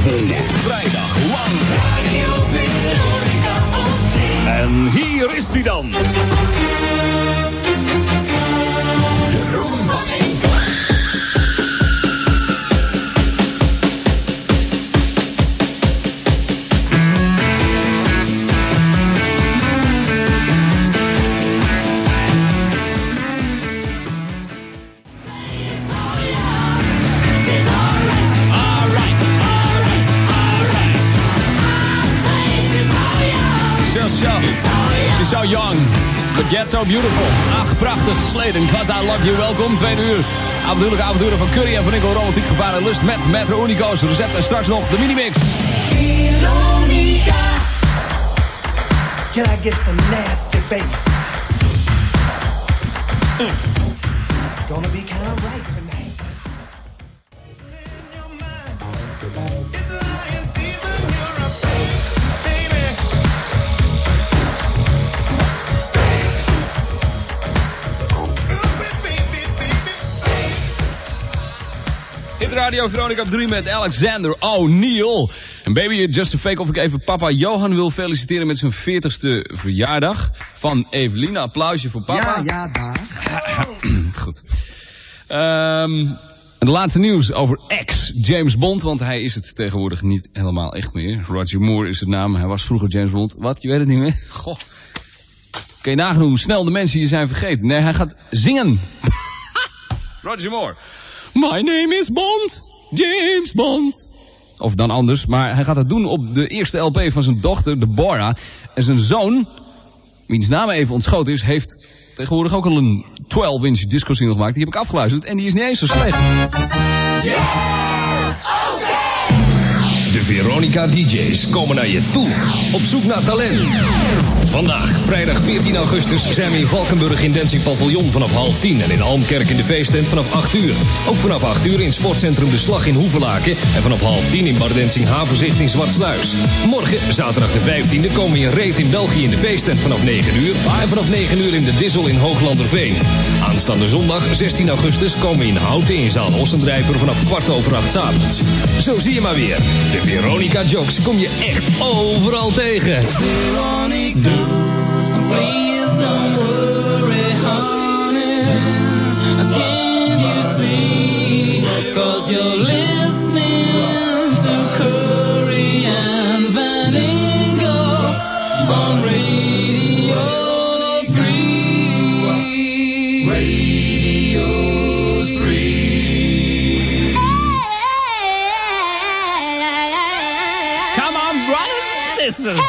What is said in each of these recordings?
Vrijdag lang. En hier is hij dan. She's so young, but yet so beautiful. Ach, prachtig. Slade and 'Cause I Love You. Welkom, 2 uur. Avontuurlijke avonturen van Curry en Van Inkel. Romantiek gevaar en lust met Metro Unico's recept. En straks nog de minimix. Veronica. Can I get some nasty bass? It's gonna be kind of right tonight. Hit Radio Veronica op 3 met Alexander O'Neal. En baby, just a fake of ik even papa Johan wil feliciteren met zijn 40ste verjaardag. Van Evelien, applausje voor papa. Ja, daar. Goed. Het laatste nieuws over ex-James Bond, want hij is het tegenwoordig niet helemaal echt meer. Roger Moore is het naam, hij was vroeger James Bond. Wat, je weet het niet meer? Goh. Kun je nagaan hoe snel de mensen je zijn vergeten. Nee, hij gaat zingen. Roger Moore. My name is Bond, James Bond. Of dan anders, maar hij gaat het doen op de eerste LP van zijn dochter, Deborah. En zijn zoon, wiens naam even ontschoten is, heeft tegenwoordig ook al een 12-inch disco-single gemaakt. Die heb ik afgeluisterd en die is niet eens zo slecht. De Veronica DJ's komen naar je toe. Op zoek naar talent. Vandaag, vrijdag 14 augustus, zijn we in Valkenburg in Dancing Pavillon vanaf 9:30. En in Almkerk in de feesttent vanaf 8 uur. Ook vanaf 8 uur in Sportcentrum De Slag in Hoevelaken. En vanaf 9:30 in Bardensing Havenzicht in Zwartsluis. Morgen, zaterdag de 15e, komen we in Reet in België in de feesttent vanaf 9 uur. En vanaf 9 uur in de Dissel in Hooglanderveen. Aanstaande zondag, 16 augustus, komen we in Houten in Zaal Ossendrijver vanaf 7:15 'avonds. Zo zie je maar weer. De Veronica Jocks kom je echt overal tegen. Veronica, please don't worry, honey. Can you see? 'Cause you're listening to Curry and Van Inkel on Radio 3. Radio 3. Come on, brothers and sisters.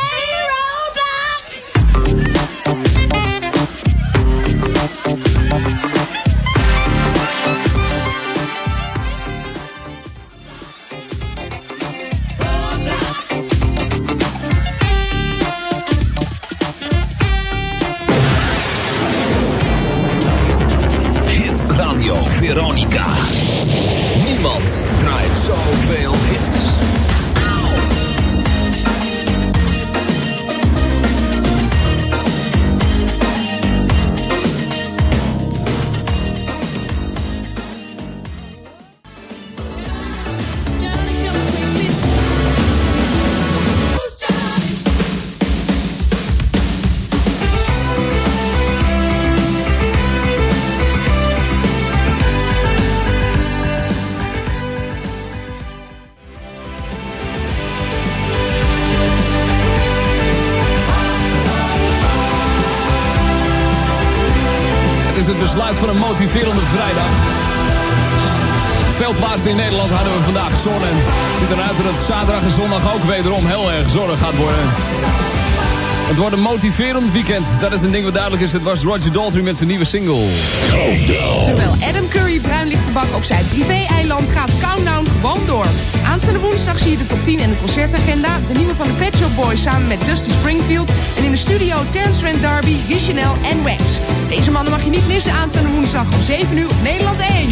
Hit Radio Veronica. Niemand draait zoveel hits. Het besluit van een motiverende vrijdag. Veel plaatsen in Nederland hadden we vandaag zon en het ziet eruit dat het zaterdag en zondag ook wederom heel erg zonnig gaat worden. Het wordt een motiverend weekend. Dat is een ding wat duidelijk is. Het was Roger Daltrey met zijn nieuwe single. Terwijl Adam Curry bruin ligt te bakken op zijn privé-eiland gaat Countdown gewoon door. Aanstaande woensdag zie je de top 10 en de concertagenda. De nieuwe van de Pet Shop Boys samen met Dusty Springfield. En in de studio Terence Trent D'Arby, Guy Chanel en Wax. Deze mannen mag je niet missen aanstaande woensdag om 7 uur op Nederland 1.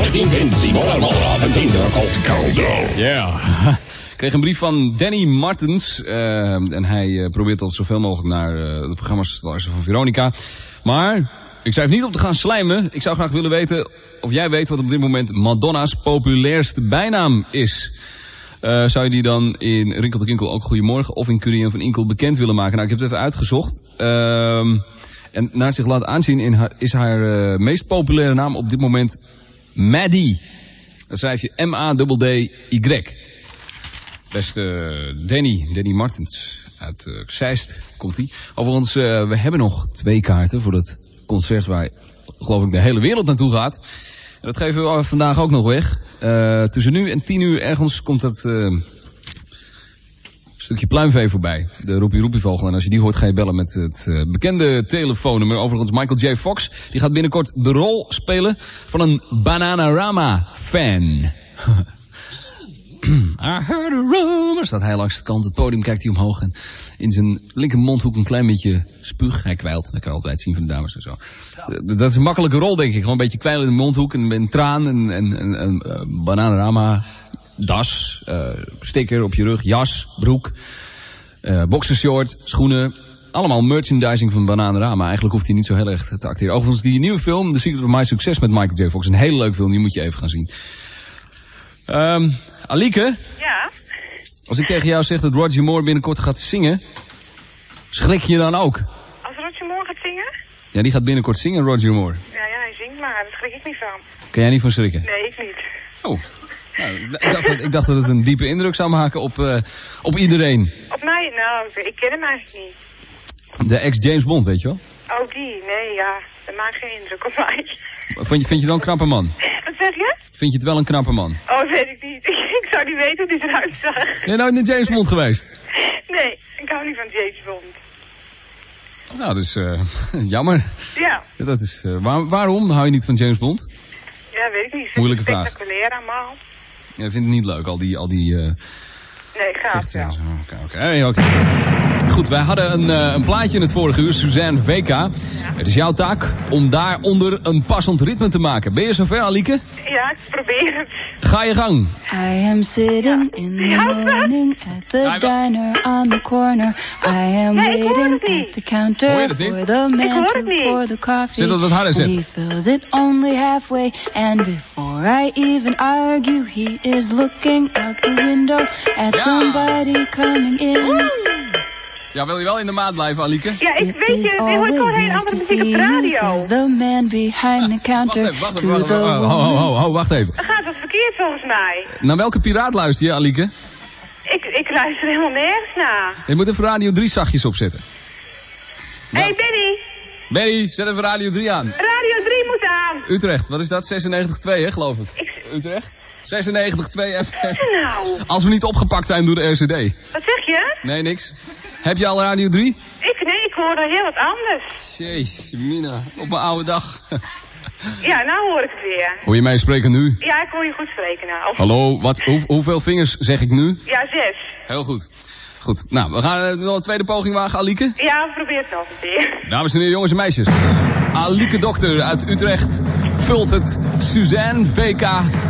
Ja. Ik kreeg een brief van Danny Martens. En hij probeert al zoveel mogelijk naar de programma's te luisteren van Veronica. Maar ik zou even niet op te gaan slijmen. Ik zou graag willen weten of jij weet wat op dit moment Madonna's populairste bijnaam is. Zou je die dan in Rinkel de Kinkel ook Goedemorgen of in Curien van Inkel bekend willen maken? Nou, ik heb het even uitgezocht. En naar zich laat aanzien is haar meest populaire naam op dit moment Maddie. Dan schrijf je M-A-D-D-Y. Beste Danny Martens uit Zeist komt hij. Overigens, we hebben nog 2 kaarten voor dat concert waar geloof ik de hele wereld naartoe gaat. En dat geven we vandaag ook nog weg. Tussen nu en 10 uur ergens komt dat stukje pluimvee voorbij. De roepie-roepie-vogel. En als je die hoort ga je bellen met het bekende telefoonnummer. Overigens Michael J. Fox. Die gaat binnenkort de rol spelen van een Bananarama-fan. I heard a rumor. Staat hij langs de kant het podium, kijkt hij omhoog en in zijn linker mondhoek een klein beetje spuug. Hij kwijlt. Dat kan je altijd zien van de dames en zo. Dat is een makkelijke rol, denk ik. Gewoon een beetje kwijlen in de mondhoek en een traan en Bananarama, das, sticker op je rug, jas, broek, boxershort, schoenen. Allemaal merchandising van Bananarama. Eigenlijk hoeft hij niet zo heel erg te acteren. Overigens, die nieuwe film, The Secret of My Success met Michael J. Fox, een hele leuke film, die moet je even gaan zien. Alieke? Ja? Als ik tegen jou zeg dat Roger Moore binnenkort gaat zingen, schrik je dan ook? Als Roger Moore gaat zingen? Ja, die gaat binnenkort zingen, Roger Moore. Ja, hij zingt maar. Daar schrik ik niet van. Kan jij niet van schrikken? Nee, ik niet. Oh. Nou, ik dacht dat het een diepe indruk zou maken op iedereen. Op mij? Nou, ik ken hem eigenlijk niet. De ex-James Bond, weet je wel? Oh, die? Nee, ja. Dat maakt geen indruk op mij. Vind je het wel een knappe man? Wat zeg je? Vind je het wel een knappe man? Oh, dat weet ik niet. Ik zou niet weten hoe die eruit zag. Ben je nooit in James Bond geweest? Nee, ik hou niet van James Bond. Nou, dat is jammer. Ja. Dat is, waarom hou je niet van James Bond? Ja, weet ik niet. Moeilijke vraag. Spectaculair allemaal. Jij vindt het niet leuk, al die Nee, gaaf wel. Oké. Goed, wij hadden een plaatje in het vorige uur, Suzanne VK. Het is jouw taak om daaronder een passend ritme te maken. Ben je zover, Alieke? Ja, ik probeer het. Ga je gang. I am sitting in the morning at the diner on the corner. I am waiting at the counter for the man to pour the coffee. Zet dat harder, And he fills it only halfway. And before I even argue, he is looking out the window at somebody coming in. Ja, wil je wel in de maat blijven, Alieke? Ja, ik weet je hoort gewoon heel andere muziek op de radio. The man behind the counter. Wacht even. Dan gaat het verkeerd volgens mij. Naar welke piraat luister je, Alieke? Ik luister helemaal nergens naar. Je moet even Radio 3 zachtjes opzetten. Hé, hey, Benny. Benny, zet even Radio 3 aan. Radio 3 moet aan. Utrecht, wat is dat? 96.2, hè, geloof ik. Utrecht? 96.2 FM. Nou. Als we niet opgepakt zijn door de RCD. Wat zeg je? Nee, niks. Heb je al Radio 3? Ik hoorde heel wat anders. Jeetje, Mina, op mijn oude dag. Ja, nou hoor ik het weer. Hoor je mij spreken nu? Ja, ik hoor je goed spreken nou. Of... Hallo, hoeveel vingers zeg ik nu? Ja, 6. Heel goed. Goed, nou, we gaan nog een tweede poging wagen, Alieke. Ja, probeer het nog een keer. Dames en heren, jongens en meisjes. Alieke Dokter uit Utrecht vult het Suzanne VK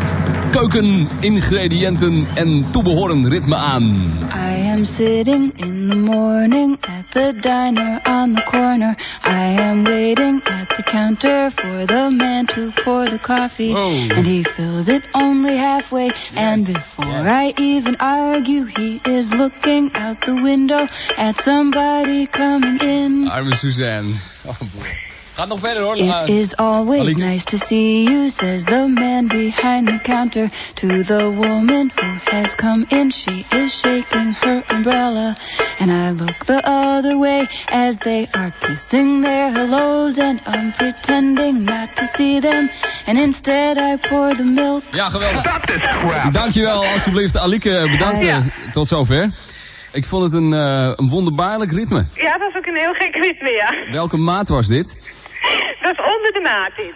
keukeningrediënten en toebehorend ritme aan. I am sitting in the morning at the diner on the corner. I am waiting at the counter for the man to pour the coffee. Oh. And he fills it only halfway. And before I even argue, he is looking out the window at somebody coming in. Arme Suzanne. Oh boy. Gaat nog verder hoor. It is always nice to see you, says the man behind the counter to the woman who has come in. She is shaking her umbrella, and I look the other way as they are kissing their hellos, and I'm pretending not to see them, and instead I pour the milk. Ja, geweldig. Dankjewel, alsjeblieft. Alieke, bedankt. Tot zover. Ik vond het een wonderbaarlijk ritme. Ja, dat is ook een heel gek ritme, ja. Welke maat was dit? Dat is onder de maat, dit.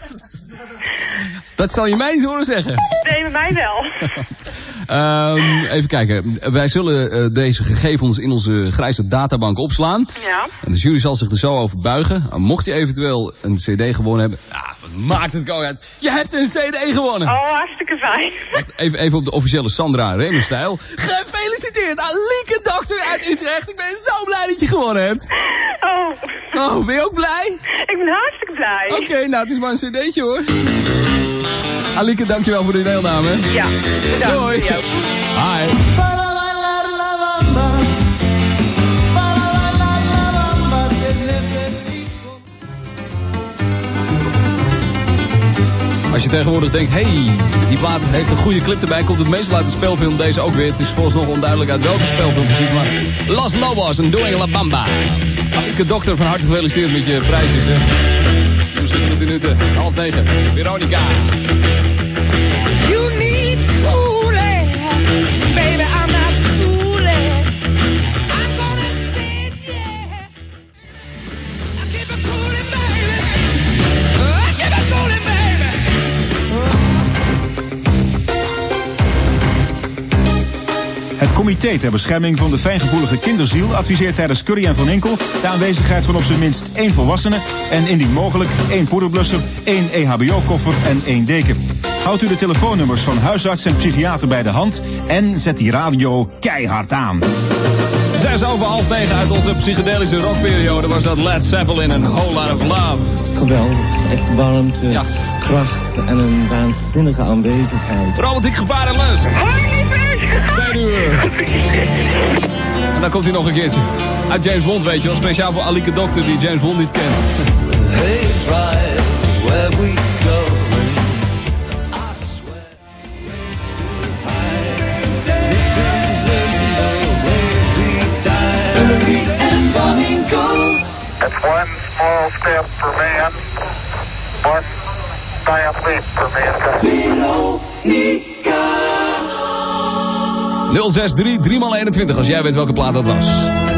Dat zal je mij niet horen zeggen. Nee, bij mij wel. Even kijken. Wij zullen deze gegevens in onze grijze databank opslaan. Ja. En de jury zal zich er zo over buigen. Mocht je eventueel een cd gewonnen hebben... Ja, wat maakt het go uit? Je hebt een cd gewonnen! Oh, hartstikke fijn. Wacht, even op de officiële Sandra Remer-stijl. Gefeliciteerd, Alieke Dokter uit Utrecht. Ik ben zo blij dat je gewonnen hebt. Oh, ben je ook blij? Ik ben hartstikke blij. Oké, nou het is maar een cd'tje hoor. Alieke, dankjewel voor de deelname. Ja, bedankt. Doei. Hi. Als je tegenwoordig denkt, hey, die plaat heeft een goede clip erbij, komt het meestal uit de speelfilm, deze ook weer. Het is volgens nog onduidelijk uit welke speelfilm precies, maar Los Lobos en Doing La Bamba. Alike Dokter, van harte gefeliciteerd met je prijsjes, hè. Misschien 20 minuten, 8:30. Veronica. You need cooling, baby, I'm not fooling. I'm gonna say it, yeah. I keep it cooling, baby. I keep it cooling, baby. Het comité ter bescherming van de fijngevoelige kinderziel adviseert tijdens Curry en Van Inkel de aanwezigheid van op zijn minst 1 volwassene en indien mogelijk 1 poederblusser, 1 EHBO-koffer en 1 deken. Houdt u de telefoonnummers van huisarts en psychiater bij de hand en zet die radio keihard aan. 9:06 uit onze psychedelische rockperiode was dat Led Zeppelin en Whole Lot of Love. Geweldig, echt warmte, kracht en een waanzinnige aanwezigheid. Romantiek gebaar en lust. 2 uur. En dan komt hij nog een keertje. Uit James Bond, weet je wel. Speciaal voor Alike Dokter die James Bond niet kent. Hey, drive where we go. It's one small step for man, one giant leap for mankind. 063 3x21 als jij weet welke plaat dat was.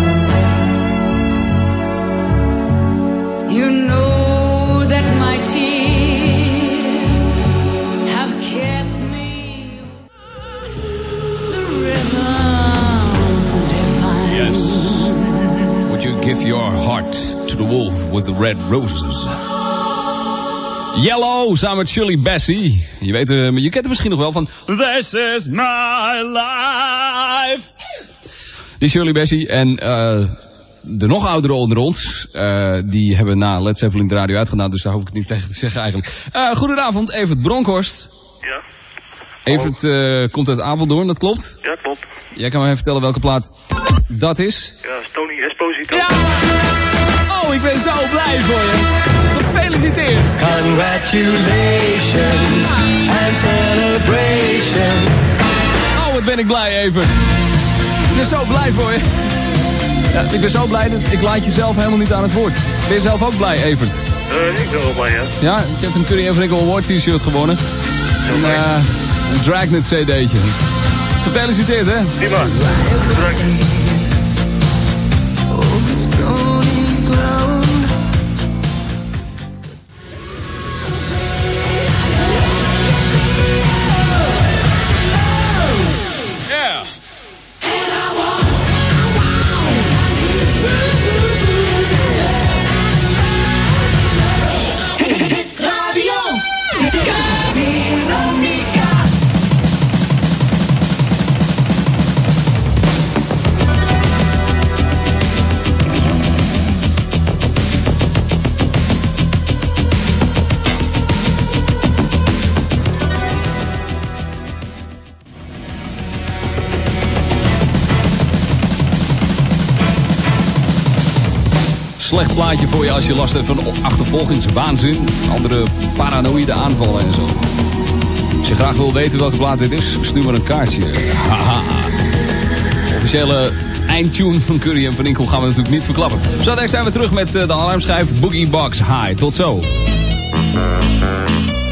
You know that my tears have kept me the rhythm divine. Yes. Would you give your heart to the wolf with the red roses? Yellow, samen met Shirley Bassey. Je weet, je kent het misschien nog wel van This is my life. Die Shirley Bassey en de nog ouderen onder ons, die hebben na Led Zeppelin de radio uitgedaan, dus daar hoef ik het niet tegen te zeggen eigenlijk. Goedenavond, Evert Bronkhorst. Ja. Evert komt uit Apeldoorn, dat klopt? Ja, klopt. Jij kan me even vertellen welke plaat dat is? Ja, Tony Esposito. Ja! Oh, ik ben zo blij voor je. Gefeliciteerd. Congratulations and celebration. Oh, wat ben ik blij, Evert. Ik ben zo blij voor je. Ja, ik ben zo blij dat ik laat je zelf helemaal niet aan het woord. Ben je zelf ook blij, Evert? Ik ben wel blij, ja. Ja, je hebt een Curry en Van Inkel Award t-shirt gewonnen. Een Dragnet cd'tje. Gefeliciteerd, hè? Prima. Bedankt. Slecht plaatje voor je als je last hebt van achtervolgingswaanzin. Andere paranoïde aanvallen en zo. Als je graag wil weten welke plaat dit is, stuur maar een kaartje. Haha. Officiële eindtune van Curry en Van Inkel gaan we natuurlijk niet verklappen. Zo zijn we terug met de alarmschijf Boogie Box High. Tot zo.